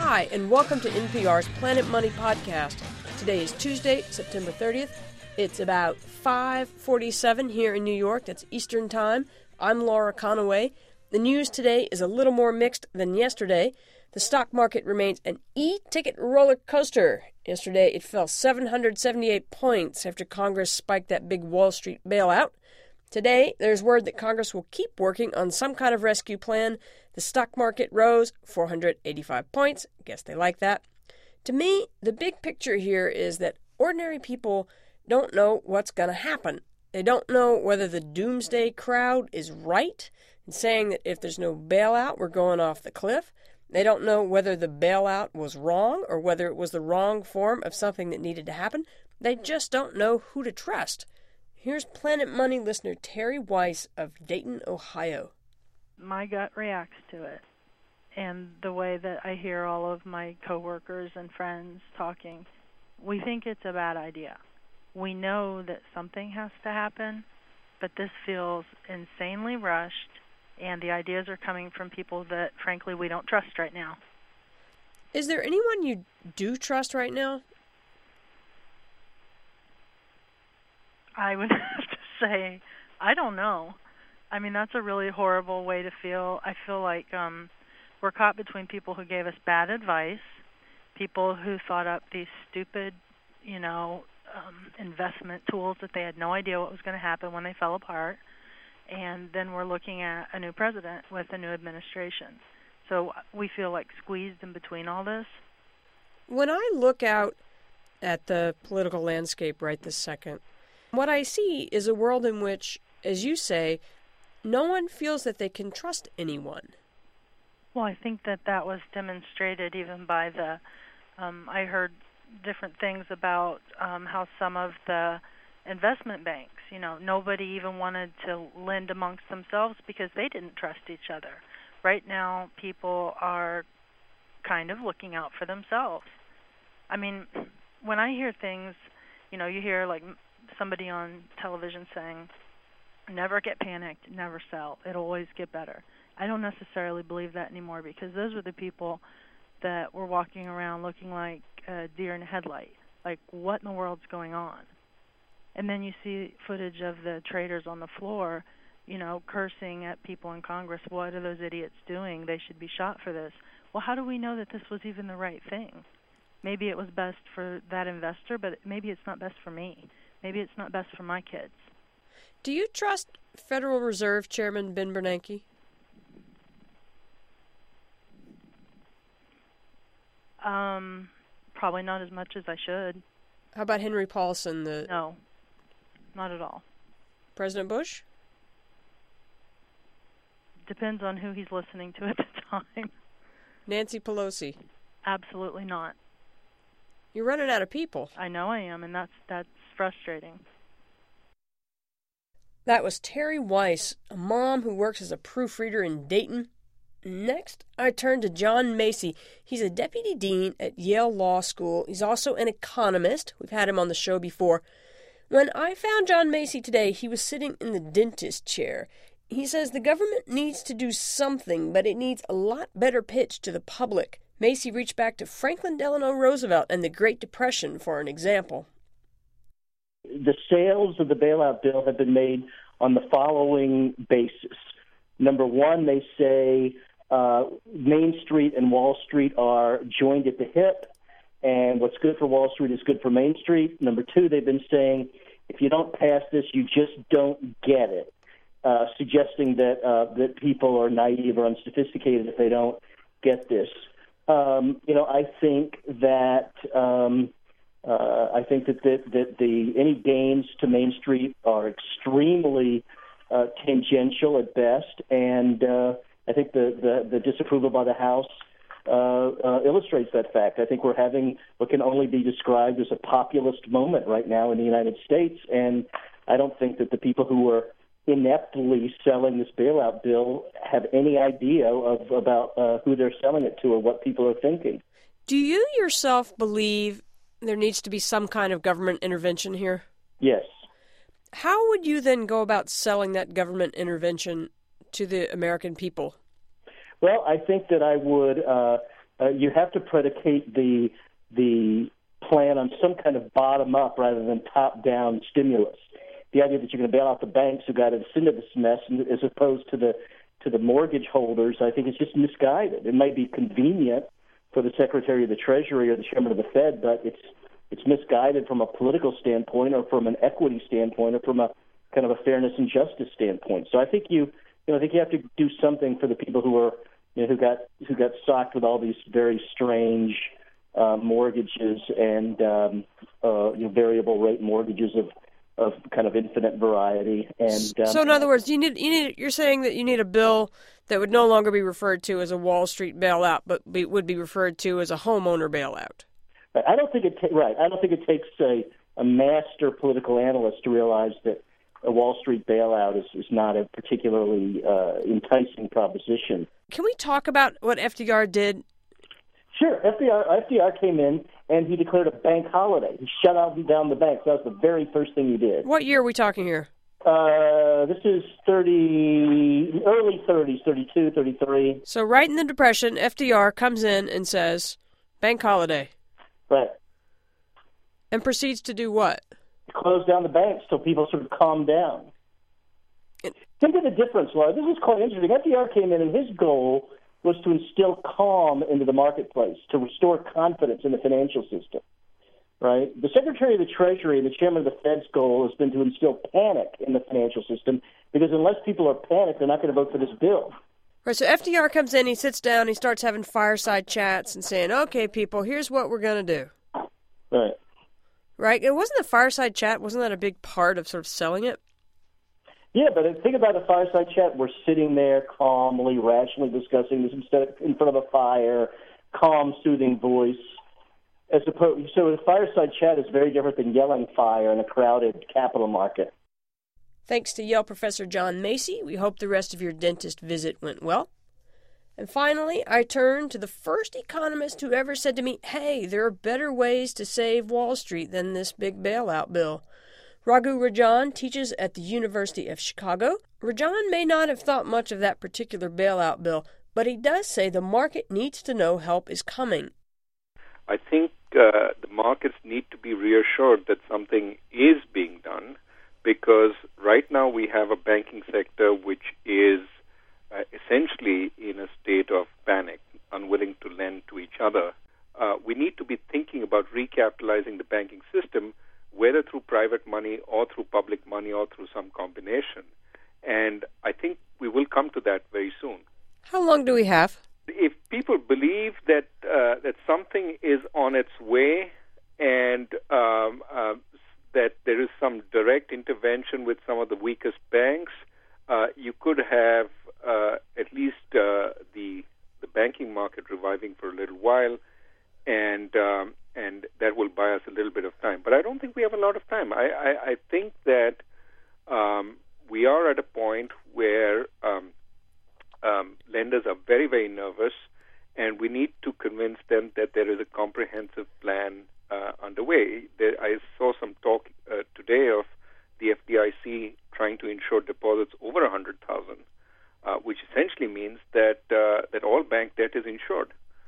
Hi, and welcome to NPR's Planet Money podcast. Today is Tuesday, September 30th. It's about 5:47 here in New York. That's Eastern Time. I'm Laura Conaway. The news today is a little more mixed than yesterday. The stock market remains an e-ticket roller coaster. Yesterday, it fell 778 points after Congress spiked that big Wall Street bailout. Today, there's word that Congress will keep working on some kind of rescue plan. The stock market rose 485 points. Guess they like that. To me, the big picture here is that ordinary people don't know what's going to happen. They don't know whether the doomsday crowd is right in saying that if there's no bailout, we're going off the cliff. They don't know whether the bailout was wrong or whether it was the wrong form of something that needed to happen. They just don't know who to trust. Here's Planet Money listener Terry Weiss of Dayton, Ohio. My gut reacts to it. And the way that I hear all of my coworkers and friends talking, we think it's a bad idea. We know that something has to happen, but this feels insanely rushed, and the ideas are coming from people that, frankly, we don't trust right now. Is there anyone you do trust right now? I would have to say, I don't know. I mean, that's a really horrible way to feel. I feel like we're caught between people who gave us bad advice, people who thought up these stupid, investment tools that they had no idea what was going to happen when they fell apart, and then we're looking at a new president with a new administration. So we feel like squeezed in between all this. When I look out at the political landscape right this second, what I see is a world in which, as you say, no one feels that they can trust anyone. Well, I think that was demonstrated even by I heard different things about how some of the investment banks, nobody even wanted to lend amongst themselves because they didn't trust each other. Right now, people are kind of looking out for themselves. I mean, when I hear things, you hear like somebody on television saying, never get panicked, never sell, it'll always get better. I don't necessarily believe that anymore because those were the people that were walking around looking like a deer in a headlight. Like, what in the world's going on? And then you see footage of the traders on the floor, cursing at people in Congress. What are those idiots doing? They should be shot for this. Well, how do we know that this was even the right thing? Maybe it was best for that investor, but maybe it's not best for me. Maybe it's not best for my kids. Do you trust Federal Reserve Chairman Ben Bernanke? Probably not as much as I should. How about Henry Paulson? No, not at all. President Bush? Depends on who he's listening to at the time. Nancy Pelosi? Absolutely not. You're running out of people. I know I am, and that's frustrating. That was Terry Weiss, a mom who works as a proofreader in Dayton. Next, I turn to John Macy. He's a deputy dean at Yale Law School. He's also an economist. We've had him on the show before. When I found John Macy today, he was sitting in the dentist chair. He says the government needs to do something, but it needs a lot better pitch to the public. Macy reached back to Franklin Delano Roosevelt and the Great Depression for an example. The sales of the bailout bill have been made on the following basis. Number one, they say Main Street and Wall Street are joined at the hip, and what's good for Wall Street is good for Main Street. Number two, they've been saying if you don't pass this, you just don't get it, suggesting that people are naive or unsophisticated if they don't get this. I think that any gains to Main Street are extremely tangential at best, and I think the disapproval by the House illustrates that fact. I think we're having what can only be described as a populist moment right now in the United States, and I don't think that the people who are ineptly selling this bailout bill have any idea about who they're selling it to or what people are thinking. Do you yourself believe there needs to be some kind of government intervention here? Yes. How would you then go about selling that government intervention to the American people? Well, I think that I would you have to predicate the plan on some kind of bottom-up rather than top-down stimulus. The idea that you're going to bail out the banks who got us into this mess, as opposed to the mortgage holders, I think it's just misguided. It might be convenient for the Secretary of the Treasury or the Chairman of the Fed, but it's misguided from a political standpoint, or from an equity standpoint, or from a kind of a fairness and justice standpoint. So I think you have to do something for the people who are who got socked with all these very strange mortgages and variable rate mortgages of kind of infinite variety. And so, in other words, you're saying that you need a bill that would no longer be referred to as a Wall Street bailout, but would be referred to as a homeowner bailout. I don't think it takes a master political analyst to realize that a Wall Street bailout is not a particularly enticing proposition. Can we talk about what FDR did? Sure. FDR came in and he declared a bank holiday. He shut down the banks. That was the very first thing he did. What year are we talking here? This is early 30s, 32, 33. So right in the Depression, FDR comes in and says, bank holiday. Right. And proceeds to do what? Close down the banks so people sort of calm down. Think of the difference, Laura. This is quite interesting. FDR came in and his goal was to instill calm into the marketplace, to restore confidence in the financial system. Right? The Secretary of the Treasury and the Chairman of the Fed's goal has been to instill panic in the financial system, because unless people are panicked, they're not going to vote for this bill. Right, so FDR comes in, he sits down, he starts having fireside chats and saying, okay, people, here's what we're going to do. Right. Right? It wasn't the fireside chat, wasn't that a big part of sort of selling it? Yeah, but think about a fireside chat. We're sitting there calmly, rationally discussing this in front of a fire, calm, soothing voice. So a fireside chat is very different than yelling fire in a crowded capital market. Thanks to Yale professor John Macy. We hope the rest of your dentist visit went well. And finally, I turn to the first economist who ever said to me, hey, there are better ways to save Wall Street than this big bailout bill. Raghu Rajan teaches at the University of Chicago. Rajan may not have thought much of that particular bailout bill, but he does say the market needs to know help is coming. I think the markets need to be reassured that something is being done, because right now we have a banking sector which is essentially in a state of panic, unwilling to lend to each other. We need to be thinking about recapitalizing the banking system, whether through private money or through public money or through some combination. And I think we will come to that very soon. How long do we have? If people believe that that something is on its way, and that there is some direct intervention with some of the weakest banks, you could have at least the banking market reviving for a little while, and that will buy us a little bit of time. But I don't think we have a lot of time. I think that we are at a point where lenders are very, very nervous, and we need to convince them that there is a comprehensive plan underway. I saw some talk today of the FDIC trying to insure deposits over $100,000, which essentially means that all bank debt is insured.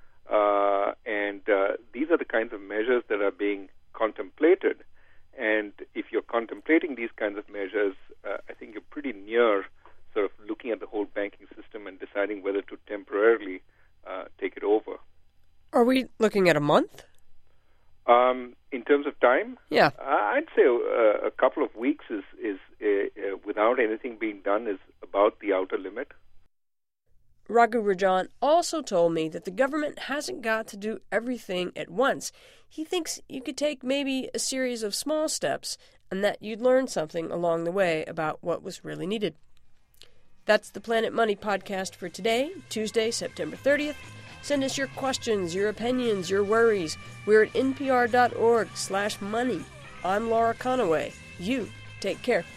And these are the kinds of measures that are being contemplated. And if you're contemplating these kinds of measures, I think you're pretty near sort of looking at the whole banking system and deciding whether to temporarily take it over. Are we looking at a month? In terms of time? Yeah. I'd say a couple of weeks is without anything being done is about the outer limit. Raghu Rajan also told me that the government hasn't got to do everything at once. He thinks you could take maybe a series of small steps and that you'd learn something along the way about what was really needed. That's the Planet Money podcast for today, Tuesday, September 30th. Send us your questions, your opinions, your worries. We're at npr.org/money. I'm Laura Conaway. You take care.